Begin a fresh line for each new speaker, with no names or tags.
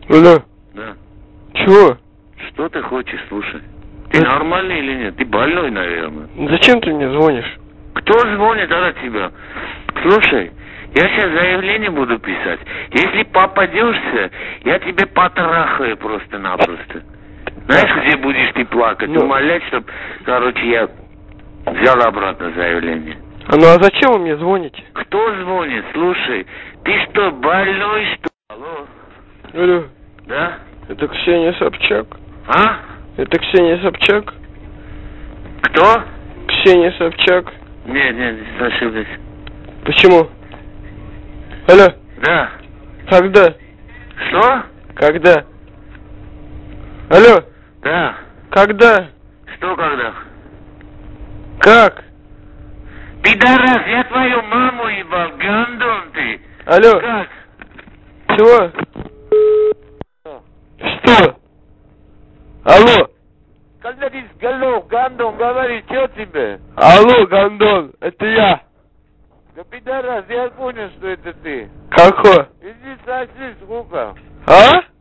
Алло.
Да.
Чего?
Что ты хочешь, слушай? Ты нормальный или нет? Ты больной, наверное.
Зачем ты мне звонишь?
Кто звонит от тебя? Слушай, я сейчас заявление буду писать. Если попадешься, я тебе потрахаю просто-напросто. Знаешь, где будешь ты плакать? Умолять, чтоб, короче, я взял обратно заявление.
Ну а зачем вы мне звоните?
Кто звонит? Слушай, ты что, больной, что? Алло?
Алло.
Да?
Это Ксения Собчак.
А?
Это Ксения Собчак?
Кто?
Ксения Собчак.
Нет, ошиблись.
Почему? Алло.
Да.
Когда?
Что?
Когда? Алло.
Да.
Когда?
Что когда?
Как?
Пидорас, я твою маму ебал, гандон ты.
Алло.
Как?
Чего? Что? Алло.
Когда ты с гандон говоришь, что тебе?
Алло, Гандон, это я.
Да пидорас, я понял, что это ты.
Какой?
Иди сосись, сука.
А?